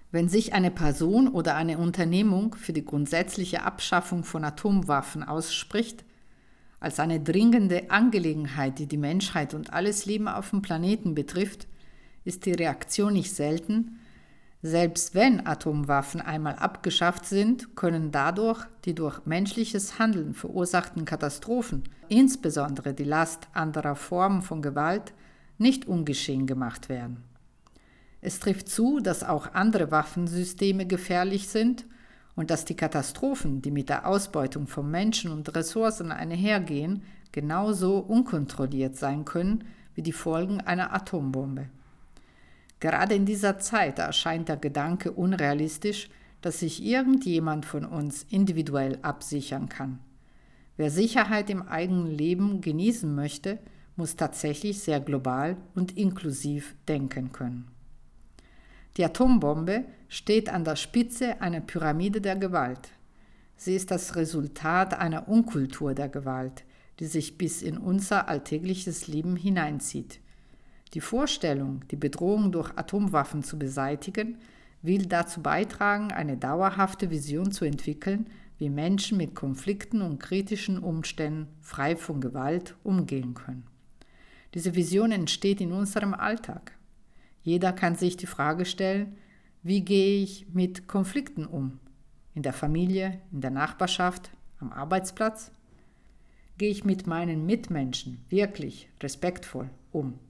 Wenn sich eine Person oder eine Unternehmung für die grundsätzliche Abschaffung von Atomwaffen ausspricht, als eine dringende Angelegenheit, die die Menschheit und alles Leben auf dem Planeten betrifft, ist die Reaktion nicht selten: Selbst wenn Atomwaffen einmal abgeschafft sind, können dadurch die durch menschliches Handeln verursachten Katastrophen, insbesondere die Last anderer Formen von Gewalt, nicht ungeschehen gemacht werden. Es trifft zu, dass auch andere Waffensysteme gefährlich sind und dass die Katastrophen, die mit der Ausbeutung von Menschen und Ressourcen einhergehen, genauso unkontrolliert sein können wie die Folgen einer Atombombe. Gerade in dieser Zeit erscheint der Gedanke unrealistisch, dass sich irgendjemand von uns individuell absichern kann. Wer Sicherheit im eigenen Leben genießen möchte, muss tatsächlich sehr global und inklusiv denken können. Die Atombombe steht an der Spitze einer Pyramide der Gewalt. Sie ist das Resultat einer Unkultur der Gewalt, die sich bis in unser alltägliches Leben hineinzieht. Die Vorstellung, die Bedrohung durch Atomwaffen zu beseitigen, will dazu beitragen, eine dauerhafte Vision zu entwickeln, wie Menschen mit Konflikten und kritischen Umständen frei von Gewalt umgehen können. Diese Vision entsteht in unserem Alltag. Jeder kann sich die Frage stellen: Wie gehe ich mit Konflikten um? In der Familie, in der Nachbarschaft, am Arbeitsplatz? Gehe ich mit meinen Mitmenschen wirklich respektvoll um?